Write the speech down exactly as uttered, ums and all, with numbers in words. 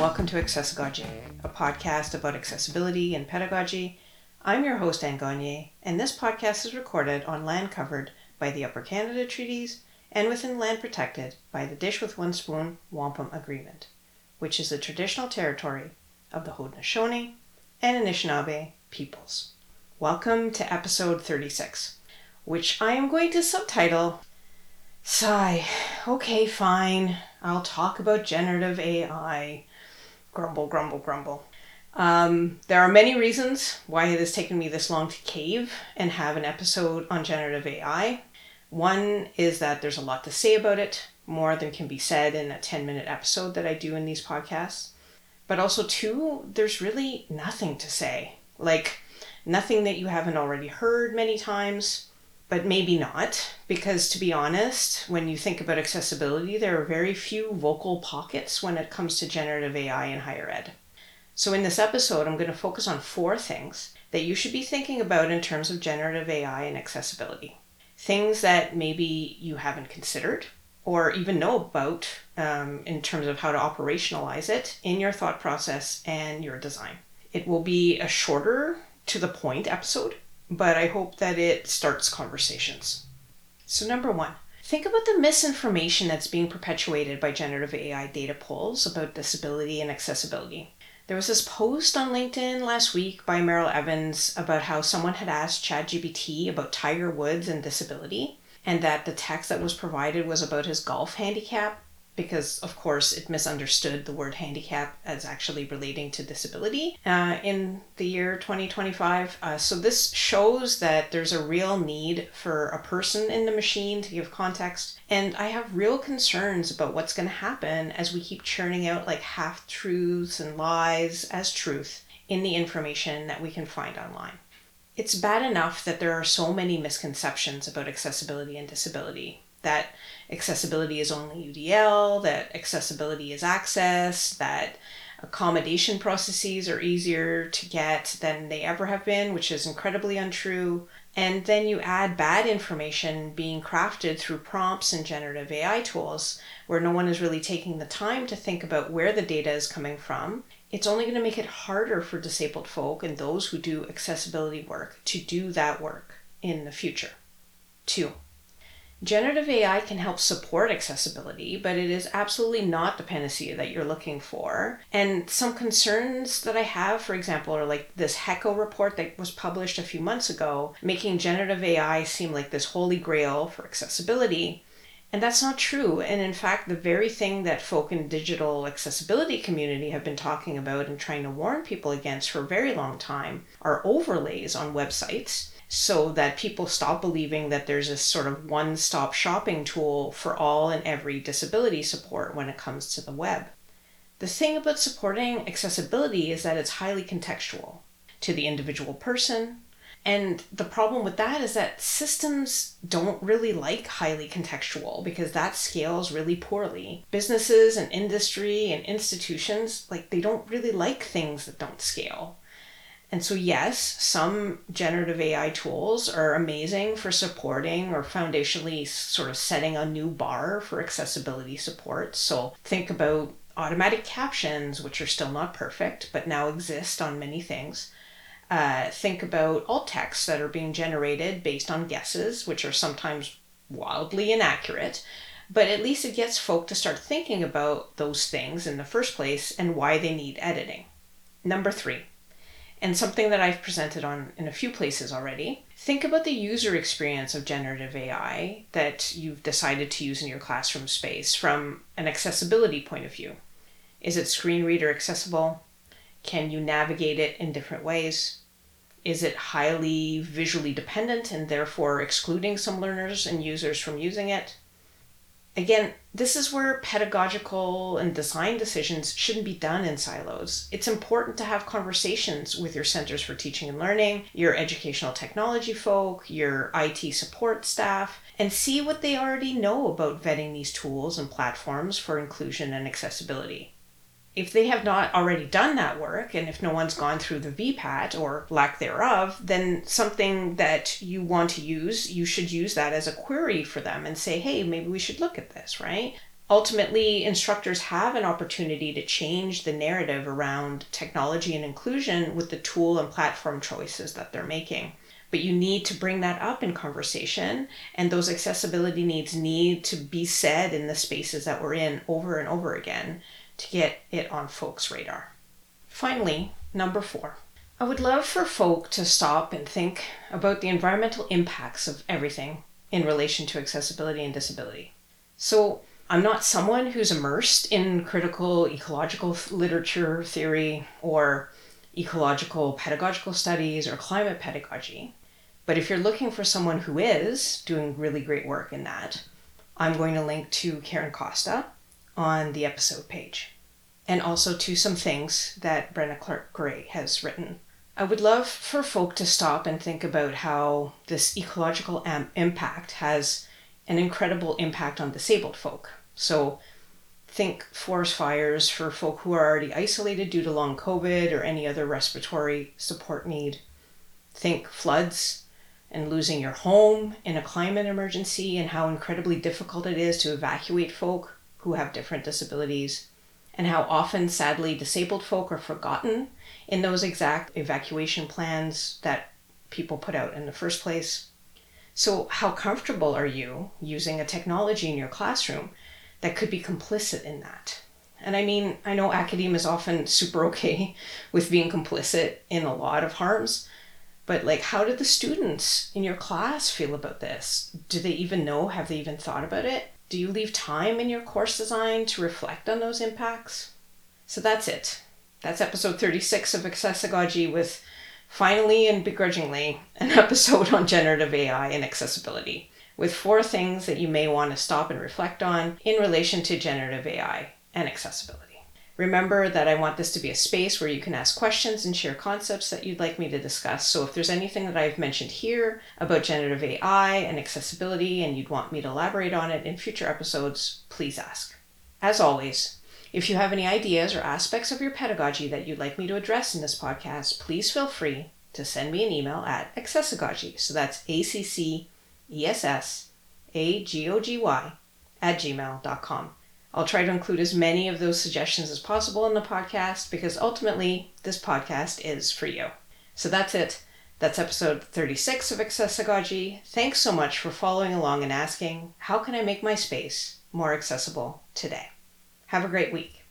welcome to Accessigogy, a podcast about accessibility and pedagogy. I'm your host, Anne Gagné, and this podcast is recorded on land covered by the Upper Canada Treaties and within land protected by the Dish with One Spoon Wampum Agreement, which is the traditional territory of the Haudenosaunee and Anishinaabe peoples. Welcome to episode thirty-six, which I am going to subtitle Sigh. Okay, fine. I'll talk about generative A I. Grumble, grumble, grumble. Um, there are many reasons why it has taken me this long to cave and have an episode on generative A I. One is that there's a lot to say about it, more than can be said in a ten-minute episode that I do in these podcasts. But also, two, there's really nothing to say. Like, nothing that you haven't already heard many times. But maybe not, because to be honest, when you think about accessibility, there are very few vocal pockets when it comes to generative A I in higher ed. So in this episode, I'm going to focus on four things that you should be thinking about in terms of generative A I and accessibility. Things that maybe you haven't considered or even know about um, in terms of how to operationalize it in your thought process and your design. It will be a shorter, to the point episode, but I hope that it starts conversations. So number one, think about the misinformation that's being perpetuated by generative A I data polls about disability and accessibility. There was this post on LinkedIn last week by Meryl Evans about how someone had asked ChatGPT about Tiger Woods and disability, and that the text that was provided was about his golf handicap, because of course it misunderstood the word handicap as actually relating to disability uh, in the year twenty twenty-five. Uh, so this shows that there's a real need for a person in the machine to give context. And I have real concerns about what's going to happen as we keep churning out like half-truths and lies as truth in the information that we can find online. It's bad enough that there are so many misconceptions about accessibility and disability. That accessibility is only U D L, that accessibility is access, that accommodation processes are easier to get than they ever have been, which is incredibly untrue. And then you add bad information being crafted through prompts and generative A I tools where no one is really taking the time to think about where the data is coming from. It's only going to make it harder for disabled folk and those who do accessibility work to do that work in the future. Two. Generative A I can help support accessibility, but it is absolutely not the panacea that you're looking for. And some concerns that I have, for example, are like this HECO report that was published a few months ago, making generative A I seem like this holy grail for accessibility. And that's not true. And in fact, the very thing that folk in the digital accessibility community have been talking about and trying to warn people against for a very long time are overlays on websites, so that people stop believing that there's this sort of one-stop shopping tool for all and every disability support when it comes to the web. The thing about supporting accessibility is that it's highly contextual to the individual person. And the problem with that is that systems don't really like highly contextual because that scales really poorly. Businesses and industry and institutions, like they don't really like things that don't scale. And so yes, some generative A I tools are amazing for supporting or foundationally sort of setting a new bar for accessibility support. So think about automatic captions, which are still not perfect, but now exist on many things. Uh, think about alt texts that are being generated based on guesses, which are sometimes wildly inaccurate. But at least it gets folk to start thinking about those things in the first place and why they need editing. Number three. And something that I've presented on in a few places already, think about the user experience of generative A I that you've decided to use in your classroom space from an accessibility point of view. Is it screen reader accessible? Can you navigate it in different ways? Is it highly visually dependent and therefore excluding some learners and users from using it? Again, this is where pedagogical and design decisions shouldn't be done in silos. It's important to have conversations with your Centers for Teaching and Learning, your educational technology folk, your I T support staff, and see what they already know about vetting these tools and platforms for inclusion and accessibility. If they have not already done that work, and if no one's gone through the V PAT or lack thereof, then something that you want to use, you should use that as a query for them and say, hey, maybe we should look at this, right? Ultimately, instructors have an opportunity to change the narrative around technology and inclusion with the tool and platform choices that they're making. But you need to bring that up in conversation, and those accessibility needs need to be said in the spaces that we're in over and over again to get it on folks' radar. Finally, number four. I would love for folk to stop and think about the environmental impacts of everything in relation to accessibility and disability. So I'm not someone who's immersed in critical ecological literature theory or ecological pedagogical studies or climate pedagogy. But if you're looking for someone who is doing really great work in that, I'm going to link to Karen Costa on the episode page, and also to some things that Brenna Clark-Gray has written. I would love for folk to stop and think about how this ecological am- impact has an incredible impact on disabled folk. So think forest fires for folk who are already isolated due to long COVID or any other respiratory support need. Think floods and losing your home in a climate emergency and how incredibly difficult it is to evacuate folk who have different disabilities, and how often, sadly, disabled folk are forgotten in those exact evacuation plans that people put out in the first place. So how comfortable are you using a technology in your classroom that could be complicit in that? And I mean, I know academia is often super okay with being complicit in a lot of harms, but like, how do the students in your class feel about this? Do they even know? Have they even thought about it? Do you leave time in your course design to reflect on those impacts? So that's it. That's episode thirty-six of Accessigogy, with finally and begrudgingly an episode on generative A I and accessibility, with four things that you may want to stop and reflect on in relation to generative A I and accessibility. Remember that I want this to be a space where you can ask questions and share concepts that you'd like me to discuss. So if there's anything that I've mentioned here about generative A I and accessibility and you'd want me to elaborate on it in future episodes, please ask. As always, if you have any ideas or aspects of your pedagogy that you'd like me to address in this podcast, please feel free to send me an email at accessigogy. So that's A C C E S S A G O G Y at gmail dot com. I'll try to include as many of those suggestions as possible in the podcast, because ultimately this podcast is for you. So that's it. That's episode thirty-six of Accessigogy. Thanks so much for following along and asking, how can I make my space more accessible today? Have a great week.